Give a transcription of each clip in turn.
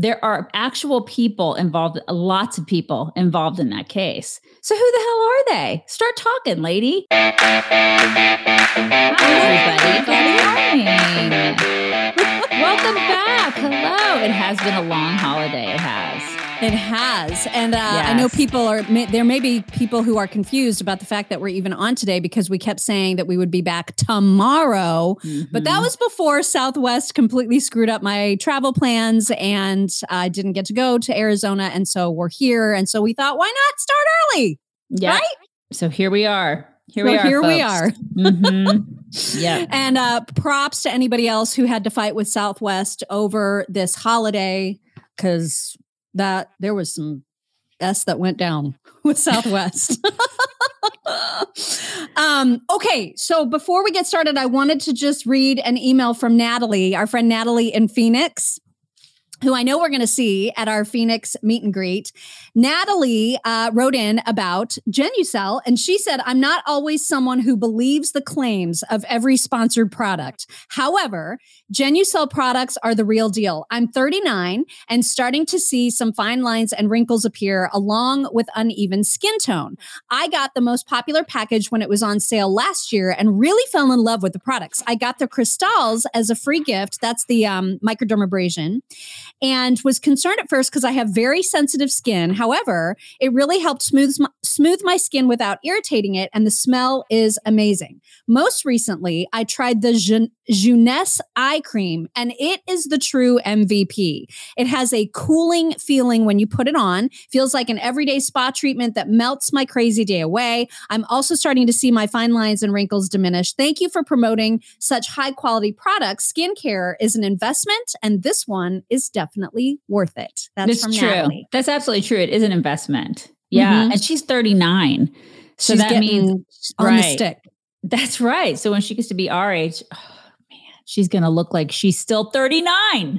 there are actual people involved, lots of people involved in that case. So who the hell are they? Start talking, lady. Hi, everybody. Good morning. Welcome back. Hello. It has been a long holiday. It has. It has. And I know there may be people who are confused about the fact that we're even on today because we kept saying that we would be back tomorrow. Mm-hmm. But that was before Southwest completely screwed up my travel plans and I didn't get to go to Arizona. And so we're here. And so we thought, why not start early? Yeah. Right? So here we are. Here we are. Mm-hmm. Yeah. And props to anybody else who had to fight with Southwest over this holiday because there was some S that went down with Southwest. Okay. So before we get started, I wanted to just read an email from Natalie, our friend Natalie in Phoenix, who I know we're going to see at our Phoenix meet and greet. Natalie wrote in about Genucel, and she said, I'm not always someone who believes the claims of every sponsored product. However, Genucel products are the real deal. I'm 39 and starting to see some fine lines and wrinkles appear along with uneven skin tone. I got the most popular package when it was on sale last year and really fell in love with the products. I got the Crystals as a free gift. That's the microdermabrasion. And was concerned at first because I have very sensitive skin. However, it really helped smooth my skin without irritating it, and the smell is amazing. Most recently, I tried the Jeunesse eye cream, and it is the true MVP. It has a cooling feeling when you put it on, feels like an everyday spa treatment that melts my crazy day away. I'm also starting to see my fine lines and wrinkles diminish. Thank you for promoting such high quality products. Skincare is an investment, and this one is definitely worth it. That's from true. Natalie. That's absolutely true. It is an investment. Yeah. Mm-hmm. And she's 39. So that means on the stick. That's right. So when she gets to be our age, oh man, she's going to look like she's still 39.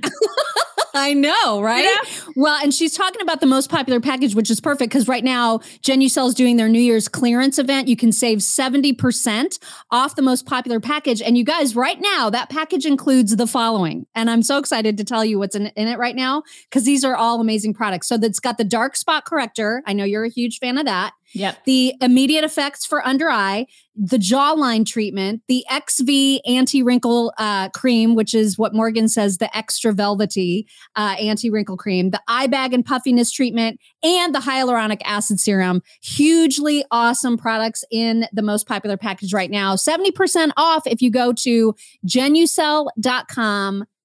I know, right? Yeah. Well, and she's talking about the most popular package, which is perfect because right now, Genucel is doing their New Year's clearance event. You can save 70% off the most popular package. And you guys, right now, that package includes the following. And I'm so excited to tell you what's in it right now because these are all amazing products. So that's got the dark spot corrector. I know you're a huge fan of that. Yep. The immediate effects for under eye, the jawline treatment, the XV anti-wrinkle cream, which is what Morgan says, the extra velvety anti-wrinkle cream, the eye bag and puffiness treatment, and the hyaluronic acid serum. Hugely awesome products in the most popular package right now. 70% off if you go to genucel.com/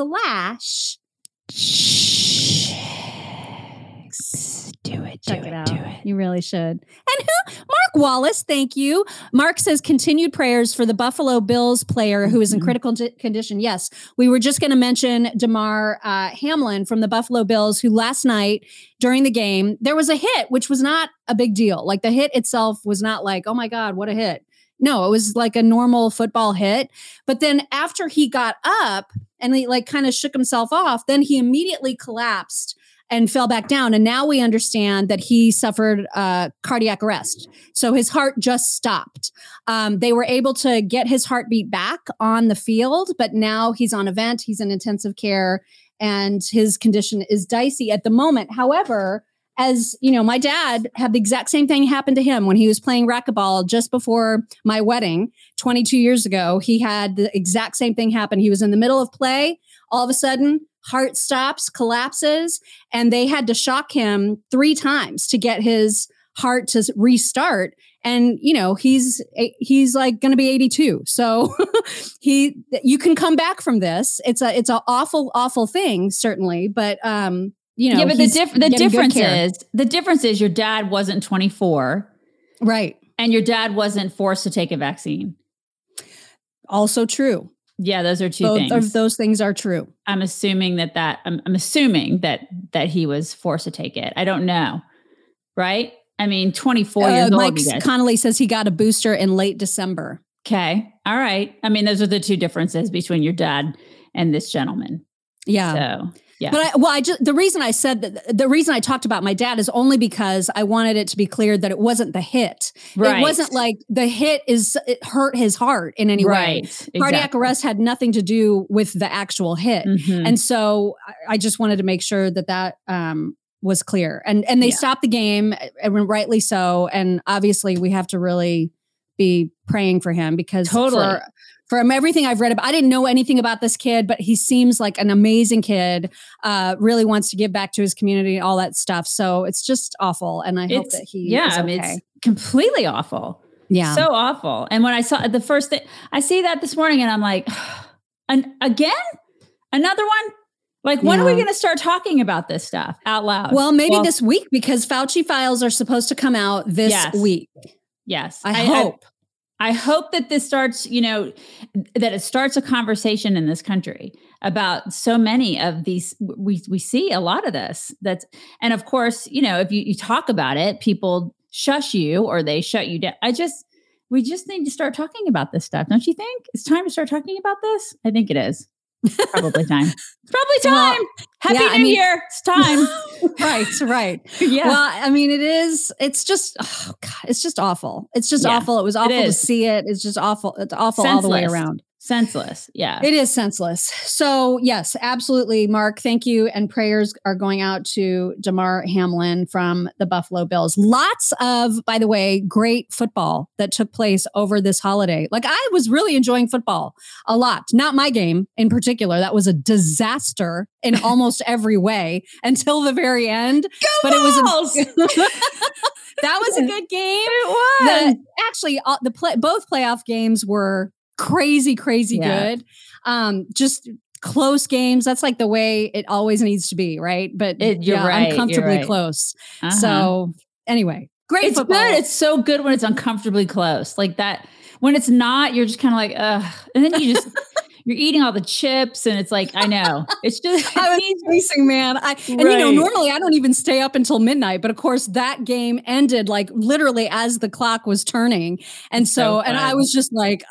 Check it out. You really should. And Mark Wallace, thank you. Mark says continued prayers for the Buffalo Bills player who is in critical condition. Yes, we were just going to mention Damar Hamlin from the Buffalo Bills, who last night during the game, there was a hit, which was not a big deal. Like the hit itself was not like, oh my God, what a hit. No, it was like a normal football hit. But then after he got up and he like kind of shook himself off, then he immediately collapsed and fell back down. And now we understand that he suffered cardiac arrest. So his heart just stopped. They were able to get his heartbeat back on the field, but now he's on a vent. He's in intensive care and his condition is dicey at the moment. However, as you know, my dad had the exact same thing happen to him when he was playing racquetball just before my wedding 22 years ago. He had the exact same thing happen. He was in the middle of play. All of a sudden, heart stops, collapses, and they had to shock him 3 times to get his heart to restart. And, you know, he's like going to be 82. So you can come back from this. It's an awful, awful thing, certainly. But, you know, yeah, but the difference is your dad wasn't 24. Right. And your dad wasn't forced to take a vaccine. Also true. Yeah, those are two things. Both of those things are true. I'm assuming I'm assuming that he was forced to take it. I don't know. Right? I mean, 24 years old. Mike Connolly says he got a booster in late December. Okay. All right. I mean, those are the two differences between your dad and this gentleman. Yeah. Yeah. But the reason I said that, the reason I talked about my dad is only because I wanted it to be clear that it wasn't the hit. Right. It wasn't like the hit it hurt his heart in any way. Exactly. Cardiac arrest had nothing to do with the actual hit. Mm-hmm. And so I just wanted to make sure that was clear. And they stopped the game, and rightly so. And obviously we have to really be praying for him because from everything I've read about, I didn't know anything about this kid, but he seems like an amazing kid, really wants to give back to his community and all that stuff. So it's just awful. And I hope that he is okay. It's completely awful. Yeah. So awful. And when I saw the first thing, I see that this morning and I'm like, again, another one? Like, when are we going to start talking about this stuff out loud? Well, maybe this week, because Fauci files are supposed to come out this week. Yes. I hope. I hope that this starts, that it starts a conversation in this country about so many of these. We see a lot of this. And of course, if you talk about it, people shush you or they shut you down. We just need to start talking about this stuff. Don't you think? It's time to start talking about this. I think it is. Probably time. Well, Happy New Year. It's time. Right. Yeah. Well, I mean, it's just awful. It's just awful. It was awful to see it. It's just awful. It's awful all the way around. Senseless. Yeah. It is senseless. So yes, absolutely. Mark, thank you. And prayers are going out to Damar Hamlin from the Buffalo Bills. Lots of, by the way, great football that took place over this holiday. Like, I was really enjoying football a lot. Not my game in particular. That was a disaster in almost every way until the very end. But it was that was a good game. It was. Actually, both playoff games were crazy good. Just close games. That's like the way it always needs to be, right? But uncomfortably close. Uh-huh. So anyway, great football. Good. It's so good when it's uncomfortably close. Like that. When it's not, you're just kind of like, ugh. And then you just you're eating all the chips, and it's like, I know. It's just I was racing, man. Normally I don't even stay up until midnight, but of course that game ended like literally as the clock was turning. And so I was just like,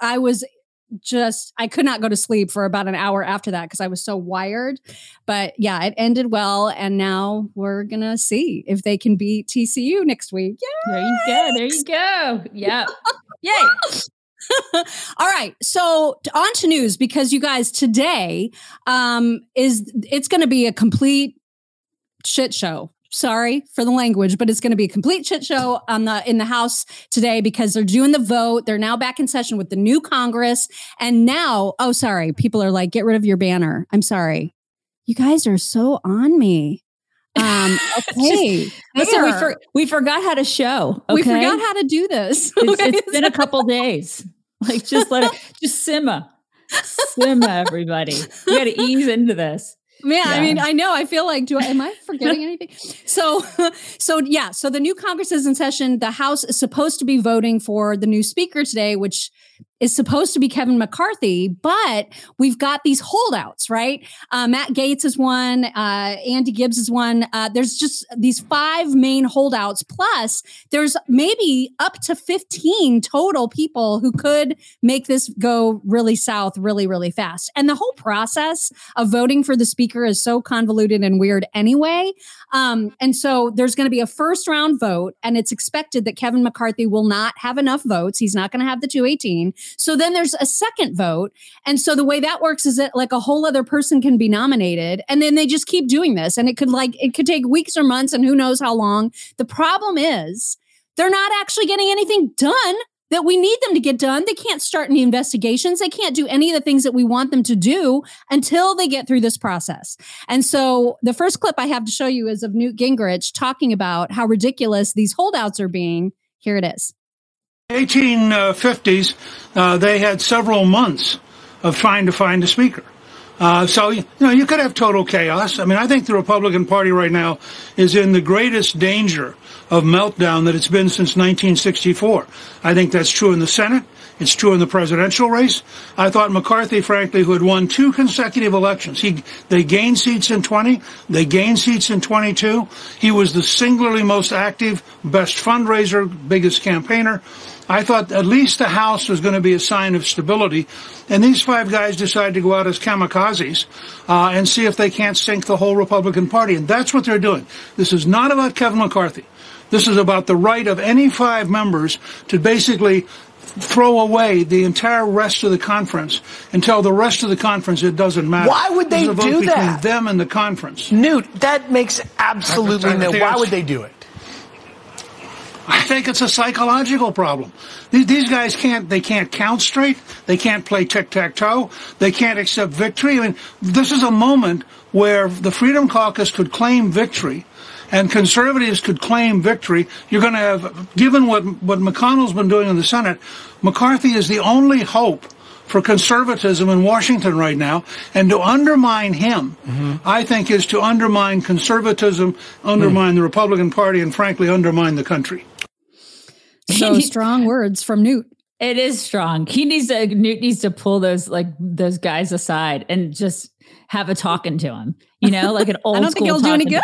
I could not go to sleep for about an hour after that because I was so wired. But yeah, it ended well. And now we're going to see if they can beat TCU next week. Yes! There you go. Yeah. Yay. All right. So on to news, because you guys, today it's going to be a complete shit show. Sorry for the language, but it's going to be a complete shit show in the House today because they're doing the vote. They're now back in session with the new Congress. And now, people are like, get rid of your banner. I'm sorry. You guys are so on me. Okay. Listen, we forgot how to show. Okay? We forgot how to do this. It's been a couple days. Like, just just simmer, everybody. We got to ease into this. Man, yeah. I mean, I know. I feel like, am I forgetting anything? So the new Congress is in session. The House is supposed to be voting for the new speaker today, which is supposed to be Kevin McCarthy, but we've got these holdouts, right? Matt Gaetz is one, Andy Gibbs is one. There's just these 5 main holdouts. Plus, there's maybe up to 15 total people who could make this go really south really, really fast. And the whole process of voting for the speaker is so convoluted and weird anyway. And so there's going to be a first round vote, and it's expected that Kevin McCarthy will not have enough votes. He's not going to have the 218. So then there's a second vote. And so the way that works is that like a whole other person can be nominated, and then they just keep doing this. And it could take weeks or months and who knows how long. The problem is they're not actually getting anything done that we need them to get done. They can't start any investigations. They can't do any of the things that we want them to do until they get through this process. And so the first clip I have to show you is of Newt Gingrich talking about how ridiculous these holdouts are being. Here it is. 1850s, they had several months of trying to find a speaker. So, you could have total chaos. I mean, I think the Republican Party right now is in the greatest danger of meltdown that it's been since 1964. I think that's true in the Senate. It's true in the presidential race. I thought McCarthy, frankly, who had won 2 consecutive elections, they gained seats in 20, they gained seats in 22. He was the singularly most active, best fundraiser, biggest campaigner. I thought at least the House was going to be a sign of stability. And these 5 guys decided to go out as kamikazes and see if they can't sink the whole Republican Party. And that's what they're doing. This is not about Kevin McCarthy. This is about the right of any 5 members to basically throw away the entire rest of the conference and tell the rest of the conference it doesn't matter. Why would they do between that? Them and the conference. Newt, that makes absolutely no. Why would they do it? I think it's a psychological problem. These guys can't count straight. They can't play tic-tac-toe. They can't accept victory. I mean, this is a moment where the Freedom Caucus could claim victory and conservatives could claim victory. You're going to have, given what McConnell's been doing in the Senate, McCarthy is the only hope for conservatism in Washington right now. And to undermine him, I think, is to undermine conservatism, undermine the Republican Party, and frankly, undermine the country. So strong words from Newt. It is strong. Newt needs to pull those guys aside and just have a talking to him, like an old school. I don't think he'll do any good.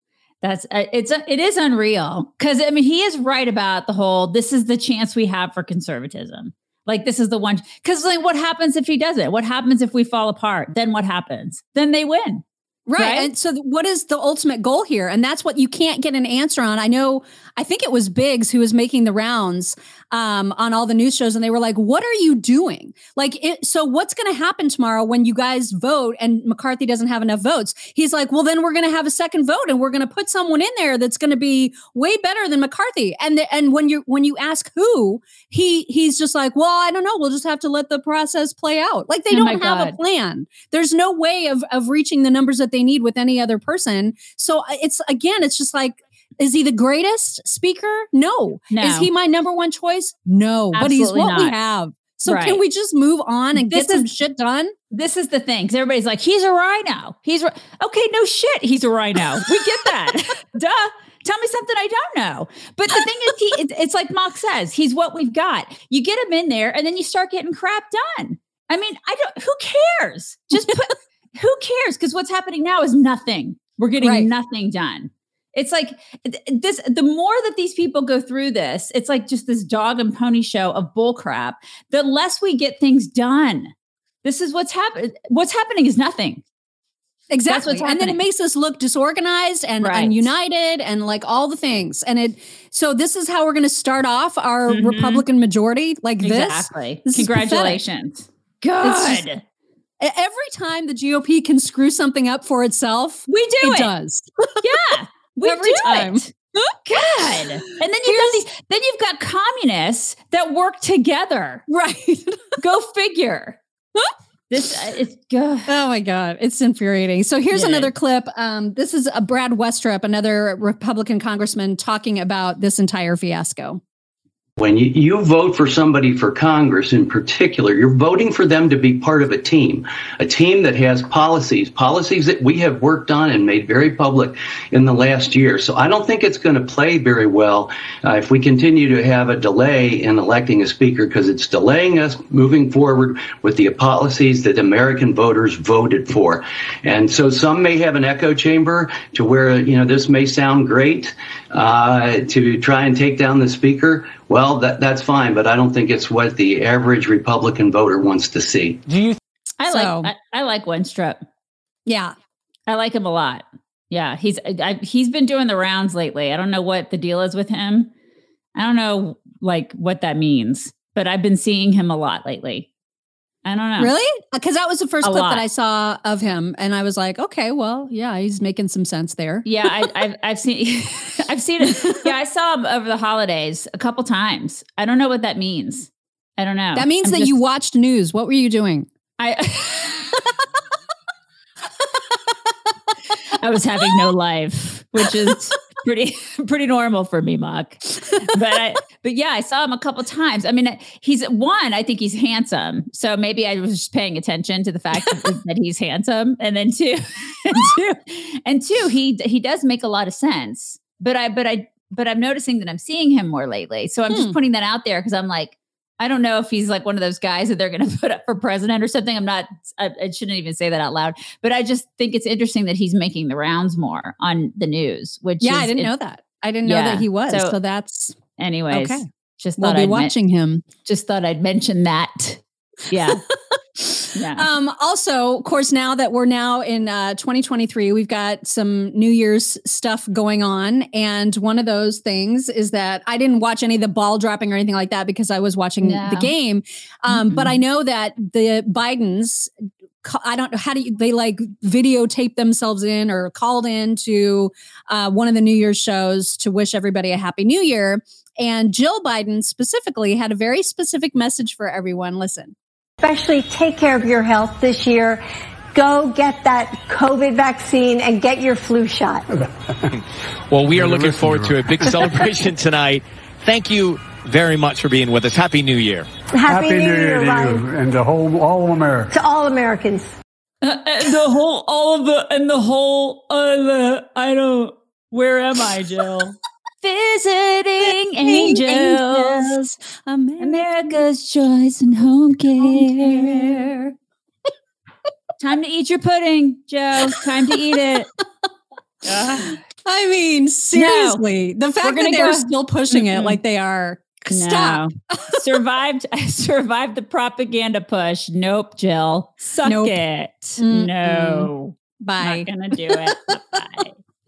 It is unreal. Cause I mean, he is right about the whole, this is the chance we have for conservatism. Like this is the one, cause like what happens if he doesn't? What happens if we fall apart? Then what happens? Then they win. Right. And so what is the ultimate goal here? And that's what you can't get an answer on. I think it was Biggs who was making the rounds on all the news shows. And they were like, what are you doing? So what's going to happen tomorrow when you guys vote and McCarthy doesn't have enough votes? He's like, well, then we're going to have a second vote and we're going to put someone in there that's going to be way better than McCarthy. And when you ask who, he's just like, well, I don't know. We'll just have to let the process play out. Like they don't have a plan. There's no way of reaching the numbers that they need with any other person. So it's just like, is he the greatest speaker? No. Is he my number one choice? No. Absolutely, but he's what we have. So can we just move on and get some shit done? This is the thing. Because everybody's like, he's a rhino. Okay, no shit. He's a rhino. We get that. Duh. Tell me something I don't know. But the thing is, it's like Mock says, he's what we've got. You get him in there and then you start getting crap done. I mean, who cares? Just who cares? Because what's happening now is nothing. We're getting nothing done. It's like this, the more that these people go through this, it's like just this dog and pony show of bull crap, the less we get things done. This is what's happening. What's happening is nothing. Exactly. And then it makes us look disorganized and ununited and like all the things. So this is how we're going to start off our Republican majority like this. Exactly. Congratulations. Good. Every time the GOP can screw something up for itself, we do it. It does. Yeah. Every time. Good. And then you've got communists that work together. Right. Go figure. It's good. Oh my God. It's infuriating. So here's another clip. This is Brad Westrup, another Republican congressman, talking about this entire fiasco. When you vote for somebody for Congress in particular, you're voting for them to be part of a team that has policies that we have worked on and made very public in the last year. So I don't think it's going to play very well if we continue to have a delay in electing a speaker, because it's delaying us moving forward with the policies that American voters voted for. And so some may have an echo chamber to where, this may sound great to try and take down the speaker. Well, that's fine, but I don't think it's what the average Republican voter wants to see. I like Wenstrup. Yeah, I like him a lot. Yeah, he's been doing the rounds lately. I don't know what the deal is with him. I don't know what that means, but I've been seeing him a lot lately. I don't know. Really? Because that was the first clip that I saw of him, and I was like, okay, well, yeah, he's making some sense there. Yeah, I've seen it. Yeah, I saw him over the holidays a couple times. I don't know what that means. I don't know. That means you watched news. What were you doing? I was having no life, which is pretty normal for me, Mock. But yeah, I saw him a couple times. I mean, I think he's handsome. So maybe I was just paying attention to the fact that he's handsome. And then two, he does make a lot of sense. But I'm noticing that I'm seeing him more lately. So I'm just putting that out there because I'm like, I don't know if he's like one of those guys that they're going to put up for president or something. I shouldn't even say that out loud, but I just think it's interesting that he's making the rounds more on the news, I didn't know that. I didn't know that he was. So that's anyways. Okay. Just thought I'd watching him. Just thought I'd mention that. Yeah. Yeah. Also, of course, now that we're now in 2023, we've got some New Year's stuff going on. And one of those things is that I didn't watch any of the ball dropping or anything like that because I was watching the game. But I know that the Bidens, I don't know, they like videotape themselves in or called in to one of the New Year's shows to wish everybody a happy New Year. And Jill Biden specifically had a very specific message for everyone. Listen. Especially take care of your health this year. Go get that COVID vaccine and get your flu shot. Well, we are looking forward to a big celebration tonight. Thank you very much for being with us. Happy New Year. Happy New Year to you and to all America. To all Americans. Where am I, Jill? Visiting angels, America's choice and home care. Time to eat your pudding, Joe. Time to eat it. I mean, seriously, the fact that they're still pushing it like they are. Stop. Survived the propaganda push. Nope, Jill. Suck it. No. Bye. Not gonna do it. Bye.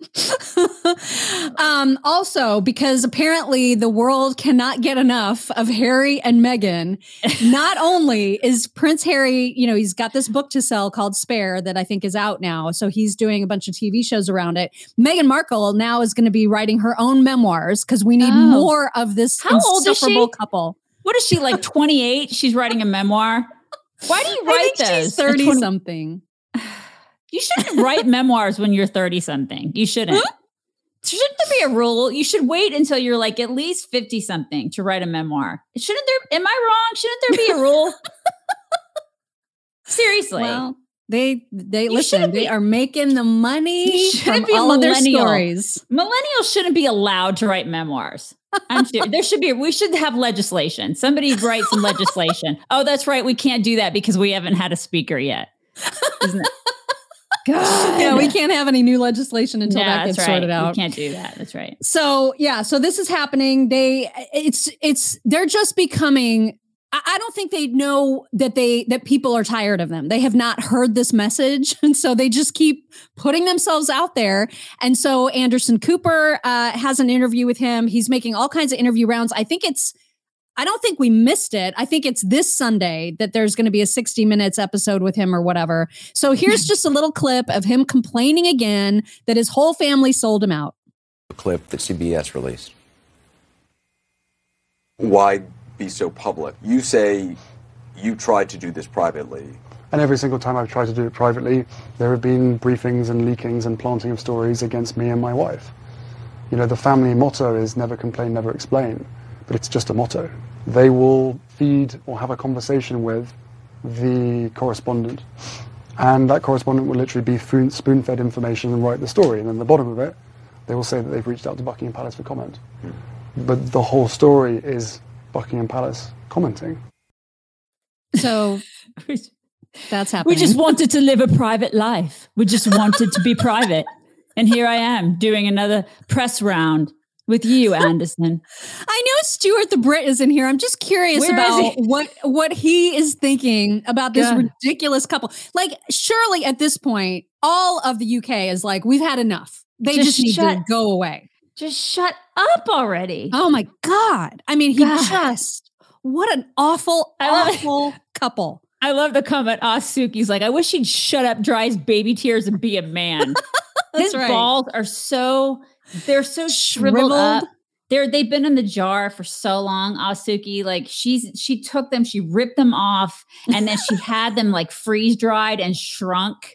Also, because apparently the world cannot get enough of Harry and Meghan, not only is Prince Harry, he's got this book to sell called Spare that I think is out now. So he's doing a bunch of TV shows around it. Meghan Markle now is going to be writing her own memoirs because we need more of this insufferable couple. What is she, like 28? She's writing a memoir. Why do you write those? She's 30-something. You shouldn't write memoirs when you're 30-something. You shouldn't. Shouldn't there be a rule? You should wait until you're like at least 50-something to write a memoir. Shouldn't there? Am I wrong? Shouldn't there be a rule? Seriously. Well, they listen. They are making the money from all of their stories. Millennials shouldn't be allowed to write memoirs. I'm sure there should be. We should have legislation. Somebody write some legislation. Oh, that's right. We can't do that because we haven't had a speaker yet. Isn't it? God. Yeah, we can't have any new legislation until that gets sorted out. We can't do that. That's right. So this is happening. They're just becoming. I don't think they know that people are tired of them. They have not heard this message, and so they just keep putting themselves out there. And so Anderson Cooper has an interview with him. He's making all kinds of interview rounds. I don't think we missed it. I think it's this Sunday that there's going to be a 60 Minutes episode with him or whatever. So here's just a little clip of him complaining again that his whole family sold him out. The clip that CBS released. Why be so public? You say you tried to do this privately. And every single time I've tried to do it privately, there have been briefings and leakings and planting of stories against me and my wife. The family motto is never complain, never explain. But it's just a motto. They will feed or have a conversation with the correspondent. And that correspondent will literally be spoon-fed information and write the story. And then at the bottom of it, they will say that they've reached out to Buckingham Palace for comment. But the whole story is Buckingham Palace commenting. So that's happening. We just wanted to live a private life. We just wanted to be private. And here I am doing another press round. With you, Anderson. I know Stuart the Brit is in here. I'm just curious about what he is thinking about this ridiculous couple. Like, surely at this point, all of the UK is like, we've had enough. They just need to go away. Just shut up already. Oh my God. I mean, what an awful couple. I love the comment. Suki's like, I wish he'd shut up, dry his baby tears and be a man. His balls are they're so shriveled up. They've been in the jar for so long. Suki, like she took them, she ripped them off, and then she had them like freeze dried and shrunk.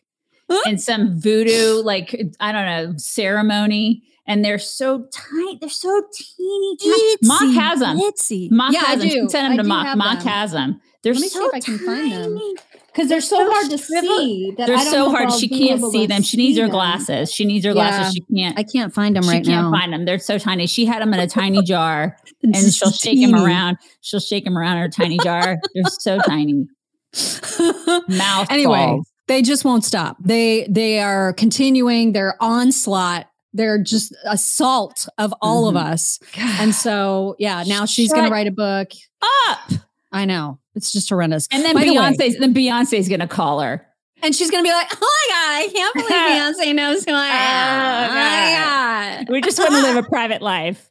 in some voodoo, like, I don't know, ceremony. And they're so tight. They're so teeny tiny. Mock has them. Mock has them. Send them to Mock. Mock has them. They're Let me so see if I can find them. Because they're so hard to see. They're so hard. She can't see them. She needs her glasses. She needs her glasses. She can't. I can't find them right now. She can't find them. They're so tiny. She had them in a tiny jar, and she'll shake them around. She'll shake them around in her tiny jar. They're so tiny. Mouth. Anyway, they just won't stop. They are continuing their onslaught. They're just assault of all of us. God. And so, now she's going to write a book. Up. I know. It's just horrendous. And then Beyonce's going to call her. And she's going to be like, oh my God, I can't believe Beyonce knows who I am. Oh my God. We just want to live a private life.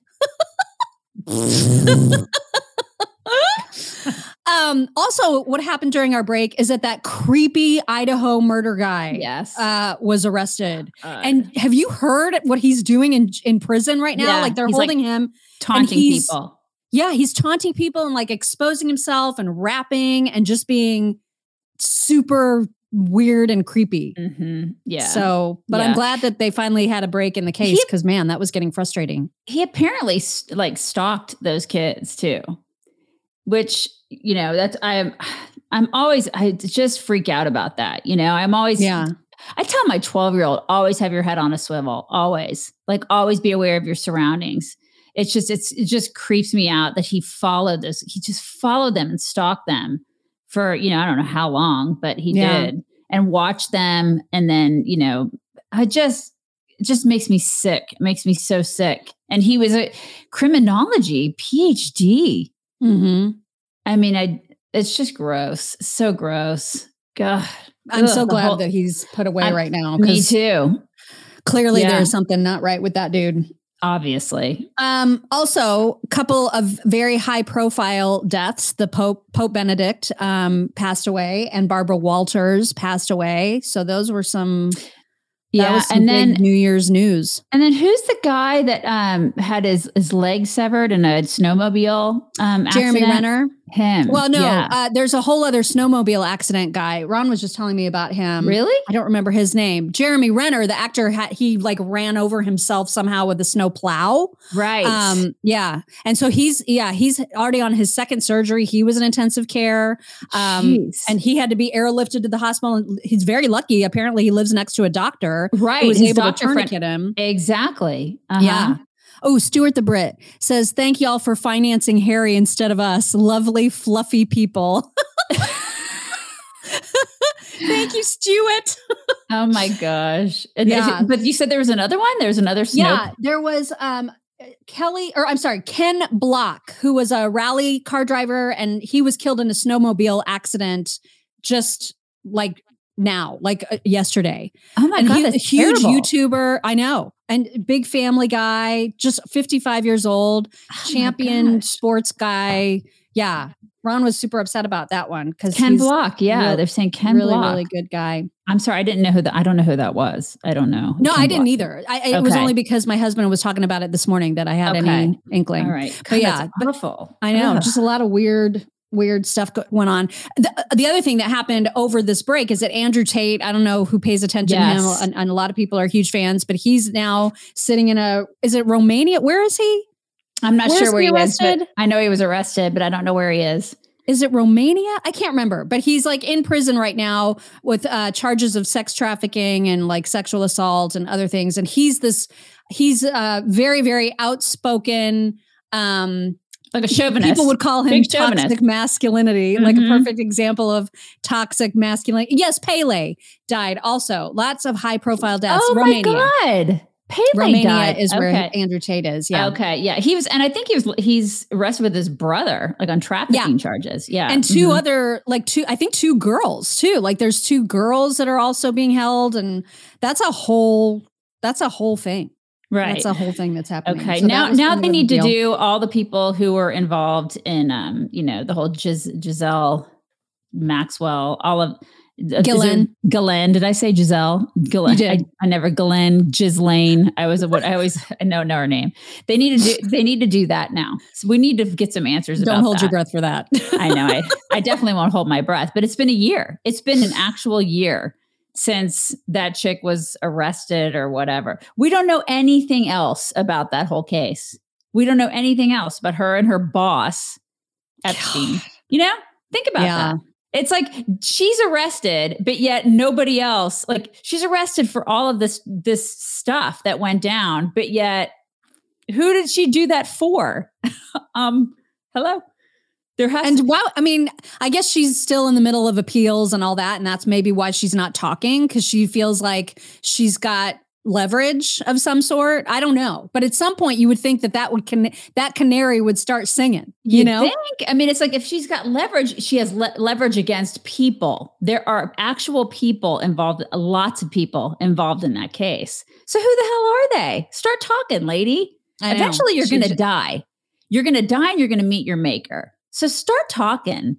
Also, what happened during our break is that creepy Idaho murder guy was arrested. And have you heard what he's doing in prison right now? Yeah, like they're holding him. Taunting people. Yeah, he's taunting people and like exposing himself and rapping and just being super weird and creepy. Mm-hmm. Yeah. So, but I'm glad that they finally had a break in the case because, man, that was getting frustrating. He apparently stalked those kids too, which, I just freak out about that. I'm always, I tell my 12-year-old, always have your head on a swivel, always be aware of your surroundings. It just creeps me out that he followed this. He just followed them and stalked them for, I don't know how long, but he did, and watched them. And then, it just makes me sick. It makes me so sick. And he was a criminology PhD. Mm-hmm. I mean, it's just gross. So gross. God. I'm so glad that he's put away right now. Me too. Clearly there's something not right with that dude. Obviously. Also, a couple of very high profile deaths. The Pope Benedict passed away and Barbara Walters passed away. So those were some and then New Year's news. And then who's the guy that had his leg severed in a snowmobile accident? Jeremy Renner. Him. Well, no, there's a whole other snowmobile accident guy. Ron was just telling me about him. Really? I don't remember his name. Jeremy Renner, the actor, he ran over himself somehow with a snow plow. Right. And so he's already on his second surgery. He was in intensive care. And he had to be airlifted to the hospital. And he's very lucky. Apparently he lives next to a doctor. Right. Who was able to tourniquet him. Exactly. Uh-huh. Yeah. Oh, Stuart the Brit says, thank y'all for financing Harry instead of us. Lovely, fluffy people. Thank you, Stuart. Oh my gosh. But you said there was another one? There was another snow. Yeah, there was Ken Block, who was a rally car driver, and he was killed in a snowmobile accident just yesterday. Oh my God, that's a huge YouTuber. I know. And big family guy, just 55 years old, champion sports guy. Yeah. Ron was super upset about that one because Ken Block. Yeah. They're saying Ken Block. Really good guy. I'm sorry. I don't know who that was. I don't know. No, I didn't either. It was only because my husband was talking about it this morning that I had any inkling. All right. But yeah, awful. I know. Just a lot of weird stuff went on. The other thing that happened over this break is that Andrew Tate, I don't know who pays attention to him, and a lot of people are huge fans, but he's now sitting is it Romania? Where is he? I'm not sure where he is, but I know he was arrested, but I don't know where he is. Is it Romania? I can't remember, but he's in prison right now with charges of sex trafficking and sexual assault and other things. And he's very, very outspoken, like a chauvinist. People would call him toxic masculinity, like a perfect example of toxic masculinity. Yes, Pele died also. Lots of high profile deaths. Oh Romania. My God. Pele Romania died. is where Andrew Tate is. Yeah. Okay. Yeah. He was, and I think he's arrested with his brother, on trafficking charges. Yeah. And two other, two girls too. There's two girls that are also being held, and that's a whole thing. Right. That's a whole thing that's happening. Okay. So now they need to do all the people who were involved in, the whole Giselle Maxwell, all of Ghislaine. Did I say Giselle? Ghislaine. You did. I never Ghislaine. I know her name. They need to do that now. So we need to get some answers. Don't hold your breath for that. I know. I definitely won't hold my breath, but it's been a year. It's been an actual year since that chick was arrested or whatever. We don't know anything else about that whole case. We don't know anything else but her and her boss, Epstein. Think about that. It's like she's arrested, but yet nobody else, like she's arrested for all of this stuff that went down, but yet who did she do that for? Hello? I guess she's still in the middle of appeals and all that. And that's maybe why she's not talking, because she feels like she's got leverage of some sort. I don't know. But at some point you would think that canary would start singing, you know? Think? I mean, it's like if she's got leverage, she has leverage against people. There are actual people involved, lots of people involved in that case. So who the hell are they? Start talking, lady. Eventually you're going to die. You're going to die and you're going to meet your maker. So start talking,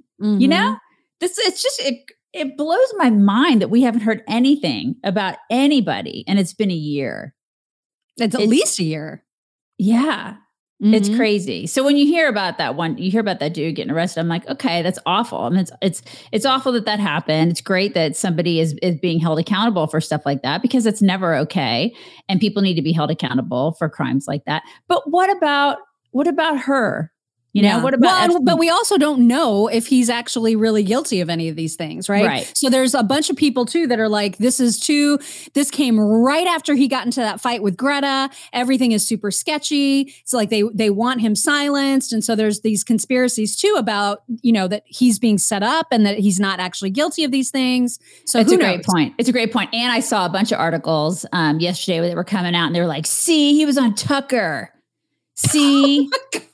it blows my mind that we haven't heard anything about anybody. And it's been a year. It's at least a year. Yeah. Mm-hmm. It's crazy. So when you hear about that dude getting arrested, I'm like, okay, that's awful. I mean, it's awful that happened. It's great that somebody is being held accountable for stuff like that, because it's never okay. And people need to be held accountable for crimes like that. But what about her? What about but we also don't know if he's actually really guilty of any of these things, right? So there's a bunch of people too that are like, this came right after he got into that fight with Greta. Everything is super sketchy. It's like they want him silenced. And so there's these conspiracies too about, that he's being set up and that he's not actually guilty of these things. So it's a great point. It's a great point. And I saw a bunch of articles yesterday where they were coming out and they were like, see, he was on Tucker. See?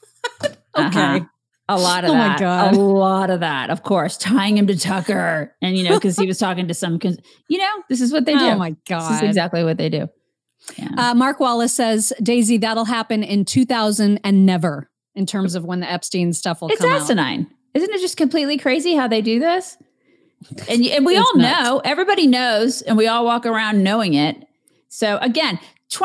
Okay. A lot of that. My God. A lot of that, of course, tying him to Tucker. And, because he was talking to some, this is what they do. Oh my God. This is exactly what they do. Yeah. Mark Wallace says, Daisy, that'll happen in 2000 and never, in terms of when the Epstein stuff will come out. It's asinine. Isn't it just completely crazy how they do this? And we all know, everybody knows, and we all walk around knowing it. So again,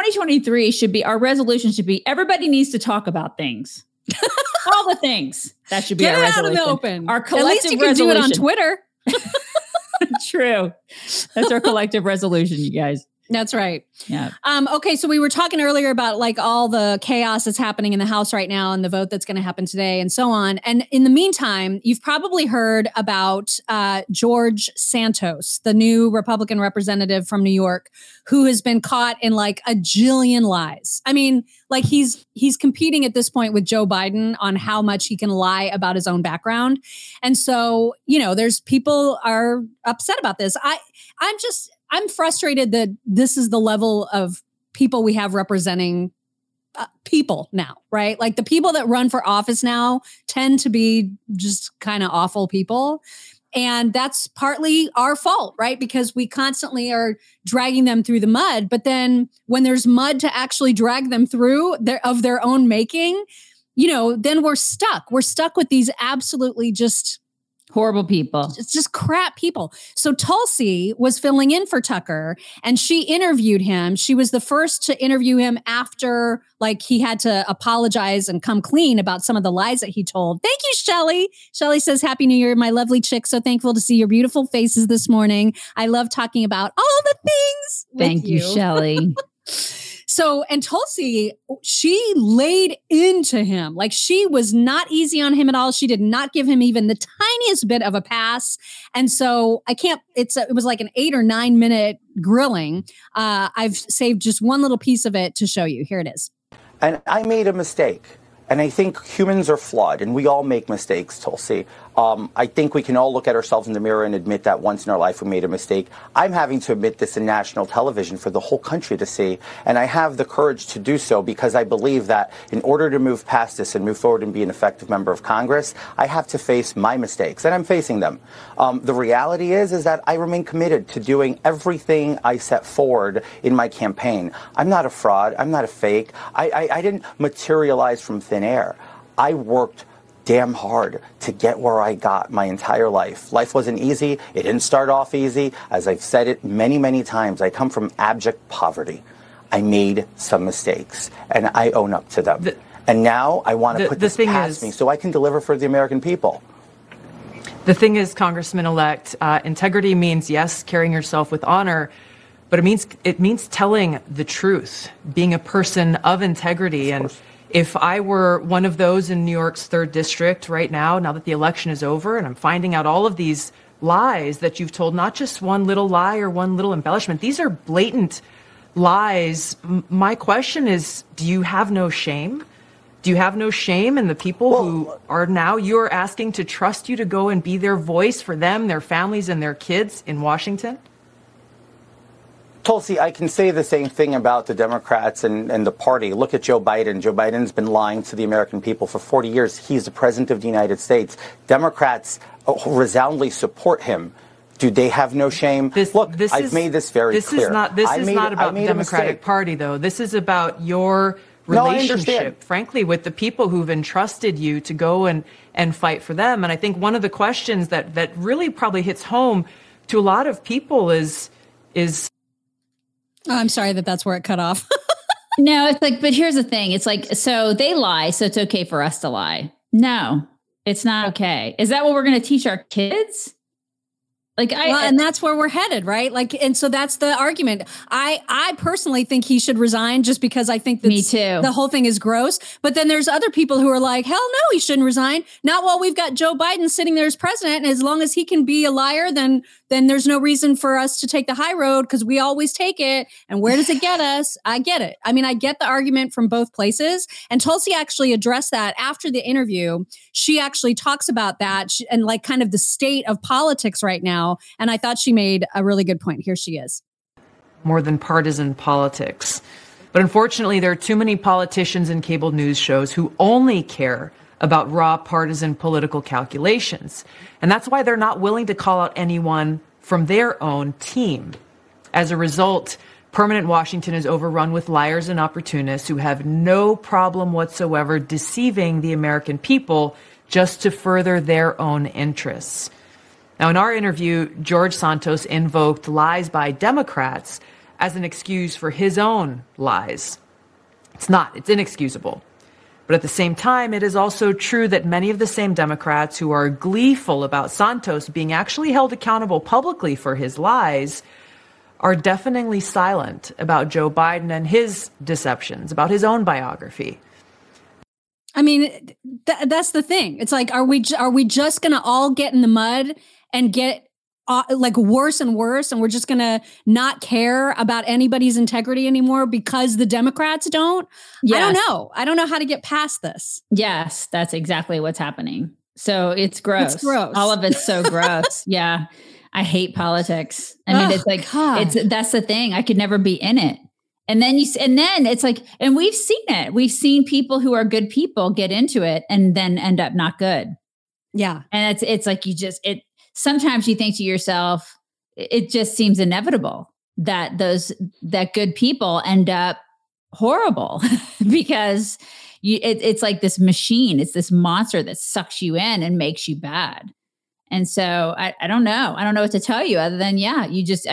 2023 our resolution should be, everybody needs to talk about things. All the things. That should be our resolution. Out in the open. Our collective At least you resolution. can do it on Twitter. True. That's our collective resolution, you guys. That's right. Yeah. Okay. So we were talking earlier about like all the chaos that's happening in the House right now and the vote that's going to happen today and so on. And in the meantime, you've probably heard about George Santos, the new Republican representative from New York, who has been caught in like a jillion lies. I mean, like he's competing at this point with Joe Biden on how much he can lie about his own background. And so, there's people are upset about this. I'm frustrated that this is the level of people we have representing people now, right? Like the people that run for office now tend to be just kind of awful people. And that's partly our fault, right? Because we constantly are dragging them through the mud. But then when there's mud to actually drag them through of their own making, then we're stuck. We're stuck with these absolutely just horrible people. It's just crap people. So Tulsi was filling in for Tucker and she interviewed him. She was the first to interview him after like he had to apologize and come clean about some of the lies that he told. Thank you, Shelly. Shelly says, Happy New Year, my lovely chick. So thankful to see your beautiful faces this morning. I love talking about all the things. Thank you, Shelly. So, and Tulsi, she laid into him. Like she was not easy on him at all. She did not give him even the tiniest bit of a pass. And so it was like an 8 or 9 minute grilling. I've saved just one little piece of it to show you. Here it is. And I made a mistake. And I think humans are flawed and we all make mistakes, Tulsi. I think we can all look at ourselves in the mirror and admit that once in our life we made a mistake. I'm having to admit this in national television for the whole country to see. And I have the courage to do so because I believe that in order to move past this and move forward and be an effective member of Congress, I have to face my mistakes. And I'm facing them. The reality is that I remain committed to doing everything I set forward in my campaign. I'm not a fraud. I'm not a fake. I didn't materialize from thin air. I worked damn hard to get where I got my entire life. Life wasn't easy. It didn't start off easy. As I've said it many, many times, I come from abject poverty. I made some mistakes, and I own up to them. And now I want to put this past me so I can deliver for the American people. The thing is, Congressman-elect, integrity means, yes, carrying yourself with honor, but it means telling the truth, being a person of integrity. And if I were one of those in New York's 3rd District right now that the election is over, and I'm finding out all of these lies that you've told, not just one little lie or one little embellishment, these are blatant lies. My question is, do you have no shame? Do you have no shame in the people who are now you're asking to trust you to go and be their voice for them, their families, and their kids in Washington? Tulsi, I can say the same thing about the Democrats and the party. Look at Joe Biden. Joe Biden's been lying to the American people for 40 years. He's the president of the United States. Democrats resoundingly support him. Do they have no shame? I've made this very clear. This is not about the Democratic Party, though. This is about your relationship, frankly, with the people who've entrusted you to go and fight for them. And I think one of the questions that really probably hits home to a lot of people is I'm sorry that's where it cut off. No, it's like, but here's the thing. It's like, so they lie, so it's okay for us to lie. No, it's not okay. Is that what we're going to teach our kids? And that's where we're headed, right? And so that's the argument. I personally think he should resign just because I think Me too. The whole thing is gross. But then there's other people who are like, hell no, he shouldn't resign. Not while we've got Joe Biden sitting there as president. And as long as he can be a liar, then there's no reason for us to take the high road because we always take it. And where does it get us? I get it. I mean, I get the argument from both places. And Tulsi actually addressed that after the interview. She actually talks about that and kind of the state of politics right now. And I thought she made a really good point. Here she is. More than partisan politics. But unfortunately, there are too many politicians and cable news shows who only care about raw partisan political calculations. And that's why they're not willing to call out anyone from their own team. As a result, permanent Washington is overrun with liars and opportunists who have no problem whatsoever deceiving the American people just to further their own interests. Now, in our interview, George Santos invoked lies by Democrats as an excuse for his own lies. It's not. It's inexcusable. But at the same time, it is also true that many of the same Democrats who are gleeful about Santos being actually held accountable publicly for his lies are deafeningly silent about Joe Biden and his deceptions, about his own biography. I mean, that's the thing. It's like, are we just going to all get in the mud and get worse and worse, and we're just going to not care about anybody's integrity anymore because the Democrats don't? Yes. I don't know how to get past this. Yes, that's exactly what's happening. So it's gross. It's gross. All of it's so gross. Yeah. I hate politics. I mean, it's like, that's the thing. I could never be in it. And then it's like, and we've seen it. We've seen people who are good people get into it and then end up not good. Yeah. And it's like, sometimes you think to yourself, it just seems inevitable that that good people end up horrible because it's like this machine. It's this monster that sucks you in and makes you bad. And so I don't know. I don't know what to tell you other than, you get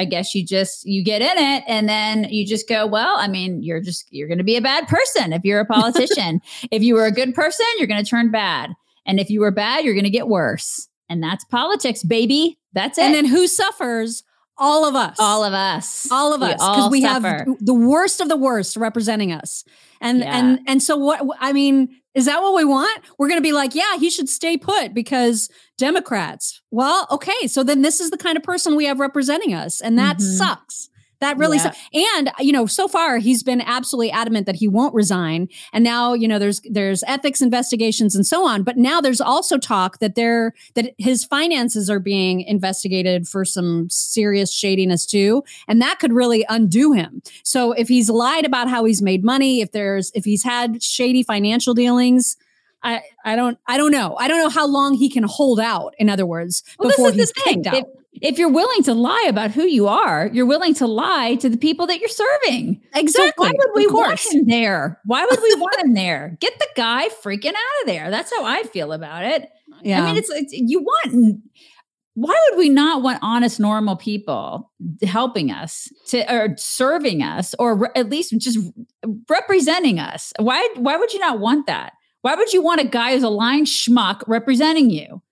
in it and then you just go, well, I mean, you're going to be a bad person if you're a politician. If you were a good person, you're going to turn bad. And if you were bad, you're going to get worse. And that's politics, baby. That's it. And then who suffers? All of us. All of us. All of us. Because we have the worst of the worst representing us. And so what, I mean, is that what we want? We're going to be like, he should stay put because Democrats. Well, okay. So then this is the kind of person we have representing us. And that sucks. That really sucks. And, so far he's been absolutely adamant that he won't resign. And now, there's ethics investigations and so on. But now there's also talk that his finances are being investigated for some serious shadiness too. And that could really undo him. So if he's lied about how he's made money, if he's had shady financial dealings, I don't know. I don't know how long he can hold out, in other words, before he's kicked out. If you're willing to lie about who you are, you're willing to lie to the people that you're serving. Exactly. So why would we want him there? Why would we want him there? Get the guy freaking out of there. That's how I feel about it. Yeah. I mean, why would we not want honest, normal people helping us or serving us or at least just representing us? Why would you not want that? Why would you want a guy who's a lying schmuck representing you?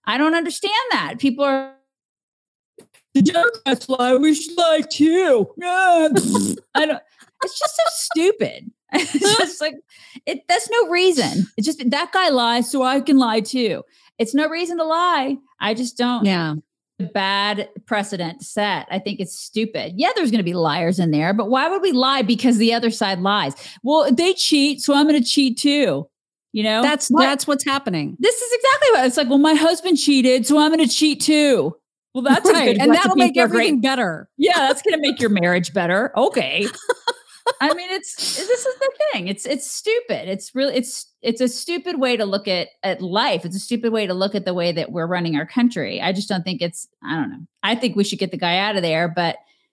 I don't understand that. People are, the Democrats lie, we should lie too. It's just so stupid. It's just like, that's no reason. It's just that guy lies, so I can lie too. It's no reason to lie. I just don't. Yeah. Bad precedent set. I think it's stupid. Yeah, there's going to be liars in there, but why would we lie because the other side lies? Well, they cheat, so I'm going to cheat too. You know, that's what's happening. This is exactly what it's like. Well, my husband cheated, so I'm going to cheat too. Well, that's right, and that'll make everything better. Yeah, that's going to make your marriage better. Okay. I mean, this is the thing. It's stupid. It's really, it's a stupid way to look at life. It's a stupid way to look at the way that we're running our country. I just don't think I don't know. I think we should get the guy out of there, but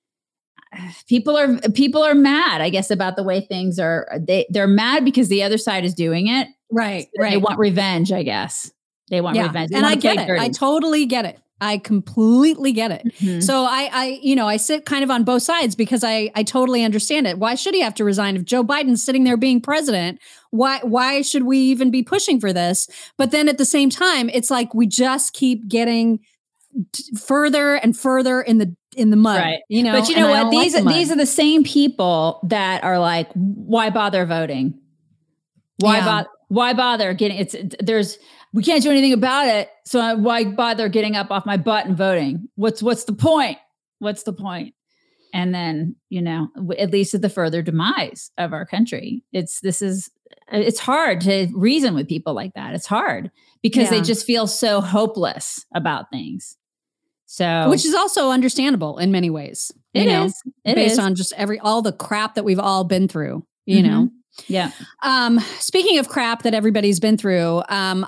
people are mad, I guess, about the way things are. They're mad because the other side is doing it. Right. They want revenge, I guess. They want revenge. And I get it. I totally get it. I completely get it. Mm-hmm. So I sit kind of on both sides because I totally understand it. Why should he have to resign if Joe Biden's sitting there being president? Why should we even be pushing for this? But then at the same time, it's like we just keep getting further and further in the mud. Right. You know, but you know what? These are the same people that are like, why bother voting? Why bother getting we can't do anything about it. So why bother getting up off my butt and voting? What's the point? What's the point? And then, you know, it leads to the further demise of our country. It's hard to reason with people like that. It's hard because they just feel so hopeless about things. So, which is also understandable in many ways, based on just all the crap that we've all been through, you know? Yeah. Speaking of crap that everybody's been through,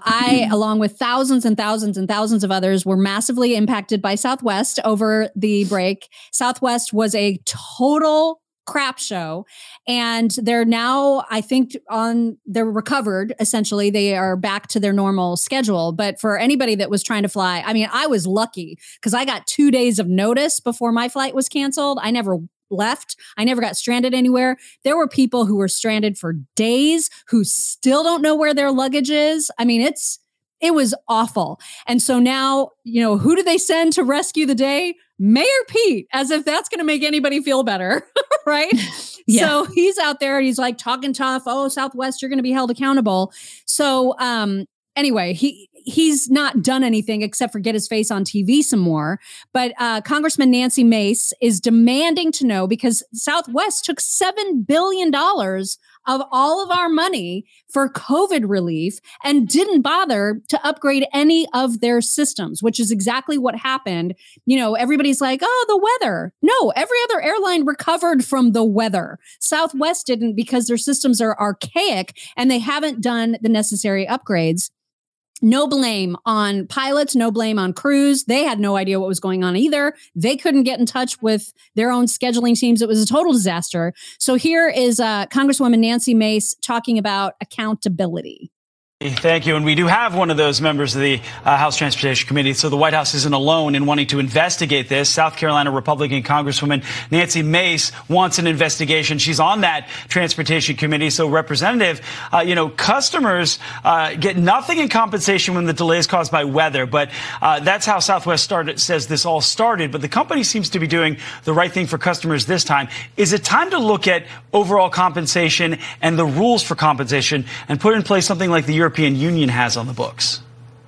I, along with thousands and thousands and thousands of others, were massively impacted by Southwest over the break. Southwest was a total crap show, and they're now, I think, they're recovered. Essentially, they are back to their normal schedule. But for anybody that was trying to fly, I mean, I was lucky because I got 2 days of notice before my flight was canceled. I never left. I never got stranded anywhere. There were people who were stranded for days who still don't know where their luggage is. I mean, it was awful. And so now, you know, who do they send to rescue the day? Mayor Pete, as if that's going to make anybody feel better, right? Yeah. So he's out there and he's like talking tough. Oh, Southwest, you're going to be held accountable. So anyway, he's not done anything except for get his face on TV some more. But Congressman Nancy Mace is demanding to know, because Southwest took $7 billion of all of our money for COVID relief and didn't bother to upgrade any of their systems, which is exactly what happened. You know, everybody's like, oh, the weather. No, every other airline recovered from the weather. Southwest didn't, because their systems are archaic and they haven't done the necessary upgrades. No blame on pilots, no blame on crews. They had no idea what was going on either. They couldn't get in touch with their own scheduling teams. It was a total disaster. So here is Congresswoman Nancy Mace talking about accountability. Thank you. And we do have one of those members of the House Transportation Committee. So the White House isn't alone in wanting to investigate this. South Carolina Republican Congresswoman Nancy Mace wants an investigation. She's on that Transportation Committee. So Representative, customers get nothing in compensation when the delay is caused by weather. But that's how Southwest says this all started. But the company seems to be doing the right thing for customers this time. Is it time to look at overall compensation and the rules for compensation and put in place something like the European Union has on the books?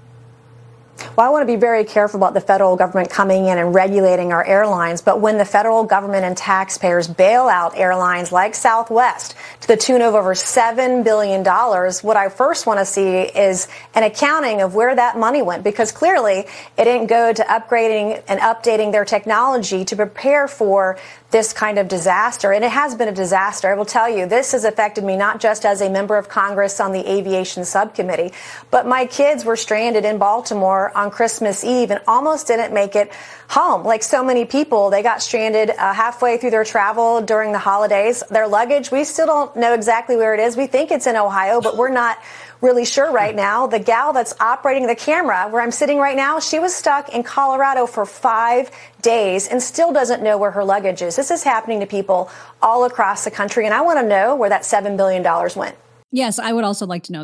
Well, I want to be very careful about the federal government coming in and regulating our airlines. But when the federal government and taxpayers bail out airlines like Southwest to the tune of over $7 billion, what I first want to see is an accounting of where that money went, because clearly it didn't go to upgrading and updating their technology to prepare for this kind of disaster. And it has been a disaster. I will tell you, this has affected me not just as a member of Congress on the aviation subcommittee, but my kids were stranded in Baltimore on Christmas Eve and almost didn't make it home. Like so many people, they got stranded halfway through their travel during the holidays. Their luggage, we still don't know exactly where it is. We think it's in Ohio, but we're not really sure right now. The gal that's operating the camera where I'm sitting right now, she was stuck in Colorado for 5 days and still doesn't know where her luggage is. This is happening to people all across the country, and I want to know where that $7 billion went. Yes, I would also like to know that.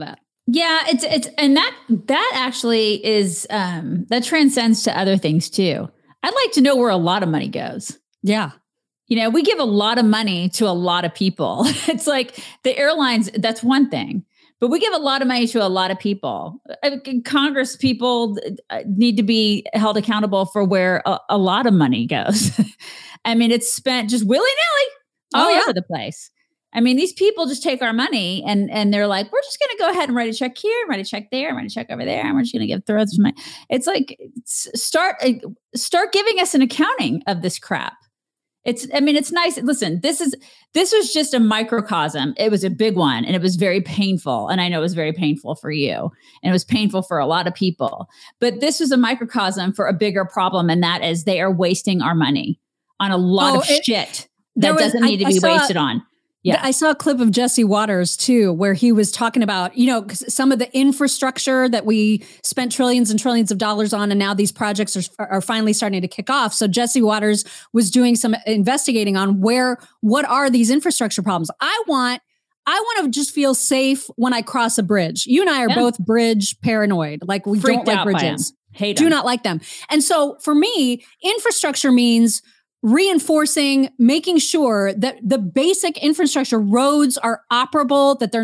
Yeah, it's and that actually is that transcends to other things too. I'd like to know where a lot of money goes. Yeah. We give a lot of money to a lot of people. It's like the airlines, that's one thing, but we give a lot of money to a lot of people. Congress people need to be held accountable for where a lot of money goes. I mean, it's spent just willy-nilly all over the place. I mean, these people just take our money and they're like, we're just going to go ahead and write a check here, write a check there, write a check over there, and we're just going to give threads of money. It's like, start giving us an accounting of this crap. It's nice. Listen, this was just a microcosm. It was a big one and it was very painful. And I know it was very painful for you and it was painful for a lot of people, but this was a microcosm for a bigger problem. And that is they are wasting our money on a lot of shit that doesn't need to be wasted on. Yeah. I saw a clip of Jesse Waters too, where he was talking about, 'cause some of the infrastructure that we spent trillions and trillions of dollars on, and now these projects are finally starting to kick off. So Jesse Waters was doing some investigating on what are these infrastructure problems. I want to just feel safe when I cross a bridge. You and I are both bridge paranoid. Like we don't like bridges. Hate them. Do them. not like them. And so for me, infrastructure means reinforcing, making sure that the basic infrastructure roads are operable, that they're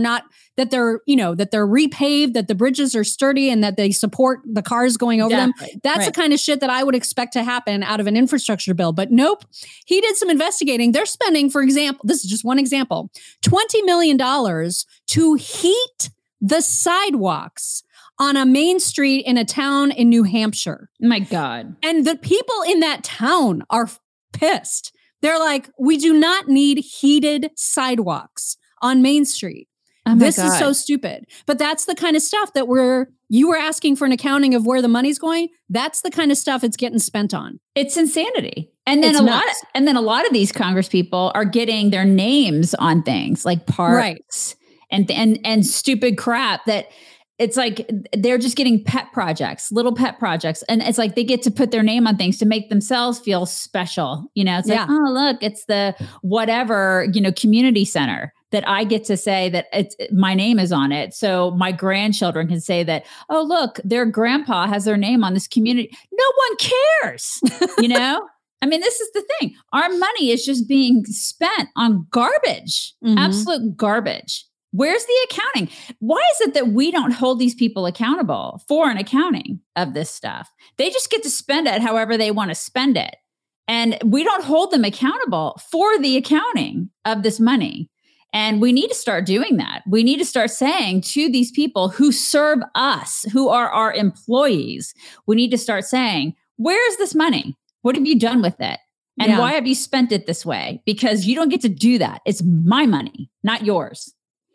repaved, that the bridges are sturdy and that they support the cars going over them. That's the kind of shit that I would expect to happen out of an infrastructure bill. But nope, he did some investigating. They're spending, for example, this is just one example, $20 million to heat the sidewalks on a main street in a town in New Hampshire. My God. And the people in that town are pissed. They're like, we do not need heated sidewalks on Main Street. This is so stupid. But that's the kind of stuff that you were asking for an accounting of where the money's going. That's the kind of stuff it's getting spent on. It's insanity. And then a lot of these Congress people are getting their names on things like parks and stupid crap that it's like they're just getting little pet projects. And it's like they get to put their name on things to make themselves feel special. It's like, oh, look, it's the whatever, community center that I get to say that my name is on it. So my grandchildren can say that, oh, look, their grandpa has their name on this community. No one cares, I mean, this is the thing. Our money is just being spent on garbage, absolute garbage. Where's the accounting? Why is it that we don't hold these people accountable for an accounting of this stuff? They just get to spend it however they want to spend it. And we don't hold them accountable for the accounting of this money. And we need to start doing that. We need to start saying to these people who serve us, who are our employees, we need to start saying, where's this money? What have you done with it? And why have you spent it this way? Because you don't get to do that. It's my money, not yours.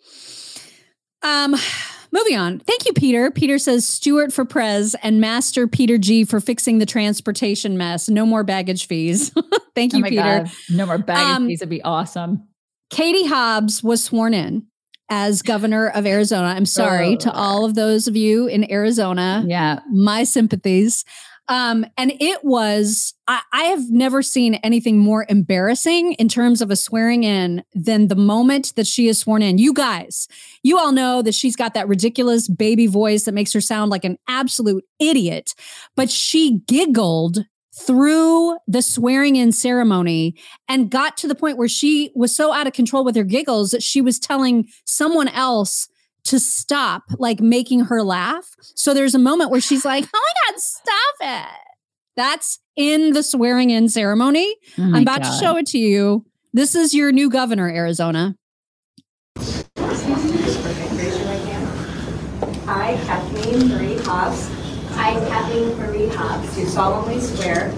Moving on. Thank you, Peter. Peter says Stewart for Prez and Master Peter G for fixing the transportation mess. No more baggage fees. Thank you, Peter. God. No more baggage fees would be awesome. Katie Hobbs was sworn in as governor of Arizona. I'm sorry to all of those of you in Arizona. Yeah. My sympathies. And it was, I have never seen anything more embarrassing in terms of a swearing in than the moment that she is sworn in. You guys, you all know that she's got that ridiculous baby voice that makes her sound like an absolute idiot, but she giggled through the swearing in ceremony and got to the point where she was so out of control with her giggles that she was telling someone else to stop, like making her laugh. So there's a moment where she's like, oh my God, stop it. That's in the swearing in ceremony. I'm about to show it to you. This is your new governor, Arizona. I, Kathleen Marie Hobbs. I, Kathleen Marie Hobbs. Do solemnly swear.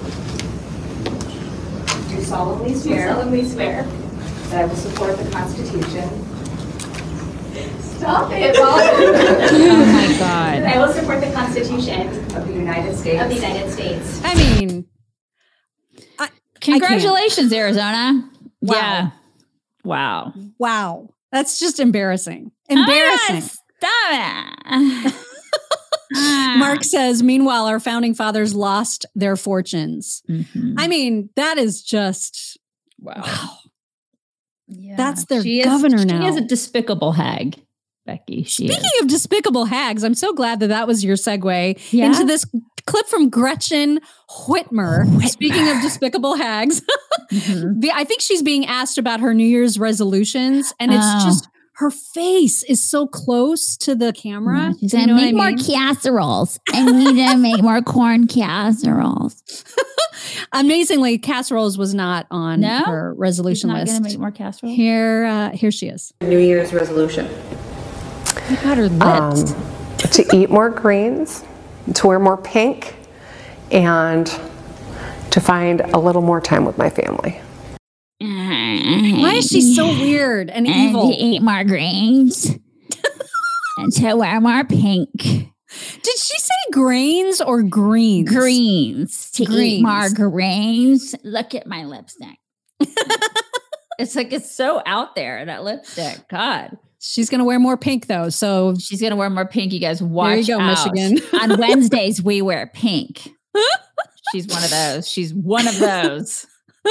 That I will support the Constitution. Stop it, Bob. Oh my God. That I will support the Constitution of the United States. I mean, congratulations, Arizona. Wow. Yeah. Wow. Wow. That's just embarrassing. Embarrassing. Stop it. Mark says, meanwhile, our founding fathers lost their fortunes. Mm-hmm. I mean, that is just, wow. Yeah. That's their governor now. She is a despicable hag. Becky. Speaking of despicable hags, I'm so glad that was your segue into this clip from Gretchen Whitmer. Speaking of despicable hags, I think she's being asked about her New Year's resolutions, and it's just her face is so close to the camera. She's going to make more casseroles. I need to make more corn casseroles. Amazingly, casseroles was not on her resolution list. Going to make more casseroles. Here she is. New Year's resolution. Look at her lips. To eat more greens, to wear more pink, and to find a little more time with my family. Why is she so weird and evil? To eat more greens and to wear more pink. Did she say grains or greens? Greens. To eat more greens. Look at my lipstick. It's like it's so out there, that lipstick. God. She's going to wear more pink, though. So she's going to wear more pink. You guys watch there you go, out. Michigan. On Wednesdays, we wear pink. She's one of those. She's one of those.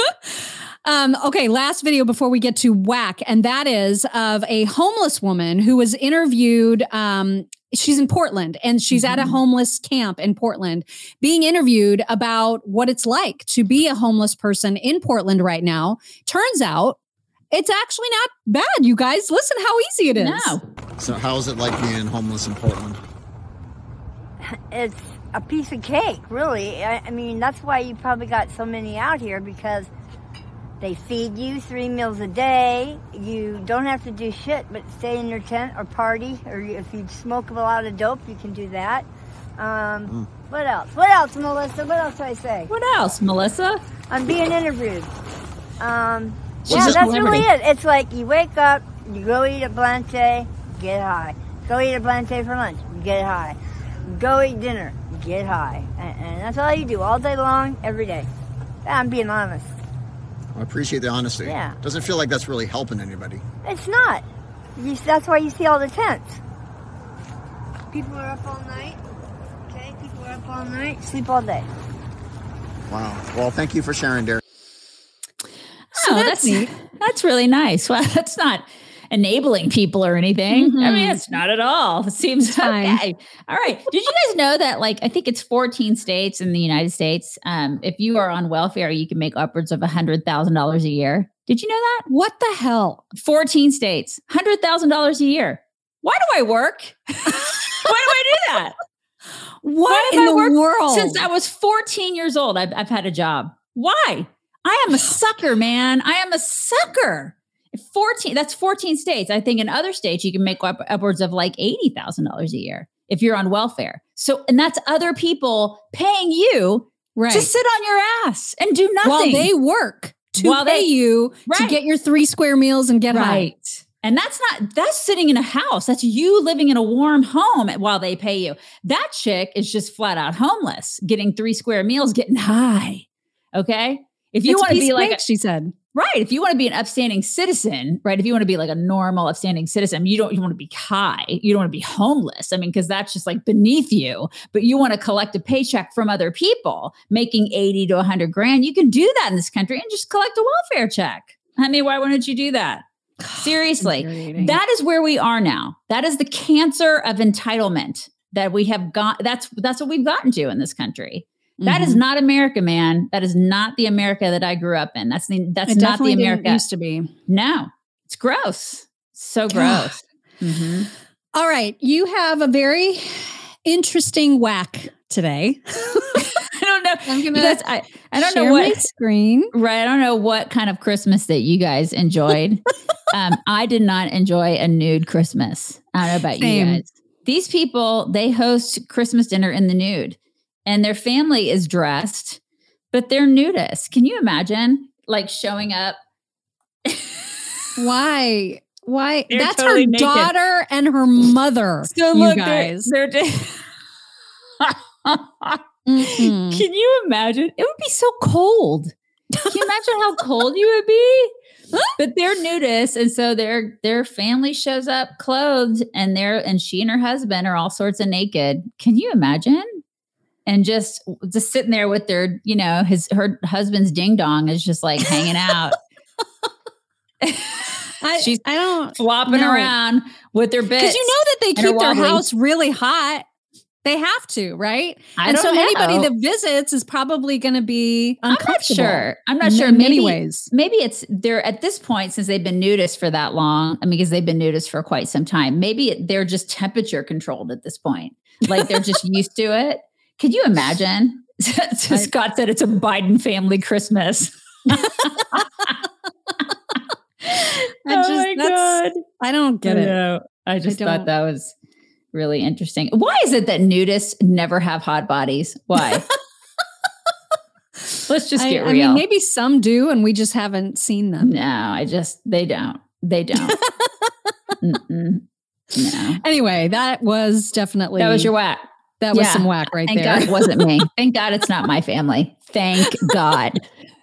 Okay, last video before we get to whack, and that is of a homeless woman who was interviewed. She's in Portland, and she's at a homeless camp in Portland, being interviewed about what it's like to be a homeless person in Portland right now. Turns out it's actually not bad, you guys. Listen how easy it is. No. So how is it like being homeless in Portland? It's a piece of cake, really. I mean, that's why you probably got so many out here, because they feed you 3 meals a day. You don't have to do shit but stay in your tent or party, or if you smoke a lot of dope, you can do that. What else? What else, Melissa? What else do I say? What else, Melissa? I'm being interviewed. Yeah, that's really it. It's like you wake up, you go eat at Blanche, get high. Go eat at Blanche for lunch, get high. Go eat dinner, get high. And that's all you do all day long, every day. I'm being honest. I appreciate the honesty. Yeah. Doesn't feel like that's really helping anybody. It's not. That's why you see all the tents. People are up all night. Okay, people are up all night, sleep all day. Wow. Well, thank you for sharing, Derek. Oh, that's neat. That's really nice. Well, that's not enabling people or anything. I mean, it's not at all. It seems okay. All right. Did you guys know that, like, I think it's 14 states in the United States. If you are on welfare, you can make upwards of $100,000 a year. Did you know that? What the hell? 14 states, $100,000 a year. Why do I work? Why do I do that? What in the world? Since I was 14 years old, I've had a job. Why? I am a sucker, man. I am a sucker. 14. That's 14 states. I think in other states, you can make upwards of like $80,000 a year if you're on welfare. So, and that's other people paying you to sit on your ass and do nothing. While they work to pay you to get your 3 square meals and get high. And that's sitting in a house. That's you living in a warm home while they pay you. That chick is just flat out homeless, getting 3 square meals, getting high. Okay. If you want to be like, she said, right. If you want to be an upstanding citizen, right. If you want to be like a normal upstanding citizen, you want to be high. You don't want to be homeless. I mean, because that's just like beneath you, but you want to collect a paycheck from other people making 80 to 100 grand. You can do that in this country and just collect a welfare check. I mean, why wouldn't you do that? Seriously, that is where we are now. That is the cancer of entitlement that we have got. That's what we've gotten to in this country. That is not America, man. That is not the America that I grew up in. That's not the America used to be. No, it's gross. So gross. All right. You have a very interesting whack today. I don't know. I don't know share what my screen. Right. I don't know what kind of Christmas that you guys enjoyed. I did not enjoy a nude Christmas. I don't know about you guys. These people, they host Christmas dinner in the nude. And their family is dressed, but they're nudists. Can you imagine, like, showing up? Why? They're That's totally her naked. Daughter and her mother. So you look, guys. they're Can you imagine? It would be so cold. Can you imagine how cold you would be? But they're nudists, and so their family shows up clothed, and she and her husband are all sorts of naked. Can you imagine? And just sitting there with their, her husband's ding dong is just like hanging out. She's I don't flopping around with their bits. Because you know that they keep their house really hot. They have to, right? I don't know. Anybody that visits is probably going to be uncomfortable. I'm not sure. In many ways. Maybe they're at this point, since they've been nudists for that long. I mean, because they've been nudists for quite some time. Maybe they're just temperature controlled at this point. Like they're just used to it. Could you imagine? Scott said it's a Biden family Christmas. My God. I don't get it. I just thought that was really interesting. Why is it that nudists never have hot bodies? Why? Let's just get real. I mean, maybe some do, and we just haven't seen them. No, they don't. No. Anyway, that was definitely... That was your whack. That was some whack right there. Thank God it wasn't me. Thank God it's not my family. Thank God.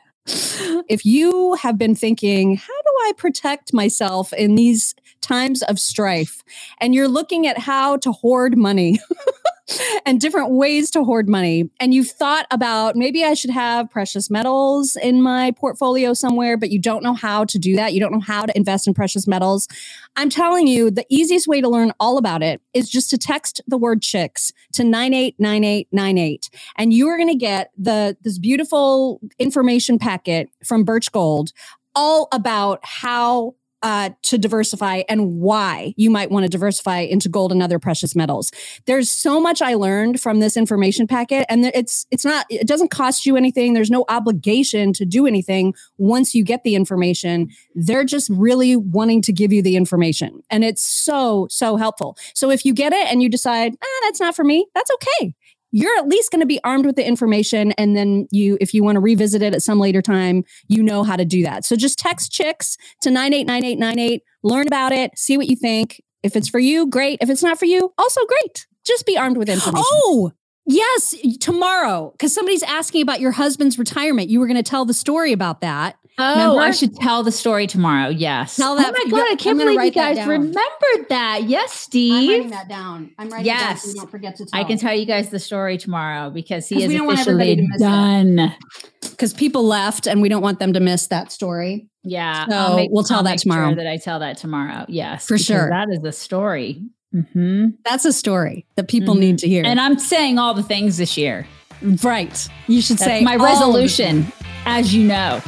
If you have been thinking, how do I protect myself in these times of strife? And you're looking at how to hoard money and different ways to hoard money. And you've thought about, maybe I should have precious metals in my portfolio somewhere, but you don't know how to do that. You don't know how to invest in precious metals. I'm telling you, the easiest way to learn all about it is just to text the word chicks to 989898. And you are going to get this beautiful information packet from Birch Gold all about how to diversify and why you might want to diversify into gold and other precious metals. There's so much I learned from this information packet, and it doesn't cost you anything. There's no obligation to do anything once you get the information. They're just really wanting to give you the information, and it's so helpful. So if you get it and you decide, that's not for me, that's okay. You're at least going to be armed with the information. And then if you want to revisit it at some later time, you know how to do that. So just text chicks to 989898, learn about it, see what you think. If it's for you, great. If it's not for you, also great. Just be armed with information. Oh, yes. Tomorrow, because somebody's asking about your husband's retirement. You were going to tell the story about that. Oh, remember? I should tell the story tomorrow. Yes. Tell that. Oh my God, I can't believe you guys remembered that. Yes, Steve. I'm writing that down. It down so you don't forget to tell. I can tell you guys the story tomorrow because he is officially done. Because people left and we don't want them to miss that story. Yeah. So we'll tell that tomorrow. Sure that I tell that tomorrow. Yes. For sure. That is the story. Mm-hmm. That's a story that people need to hear. And I'm saying all the things this year. Right. You should say my resolution, as you know.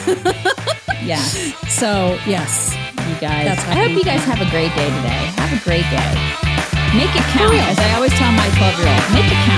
Yeah. So, yes. You guys. I hope you guys have a great day today. Have a great day. Make it count. As I always tell my 12-year-old, make it count.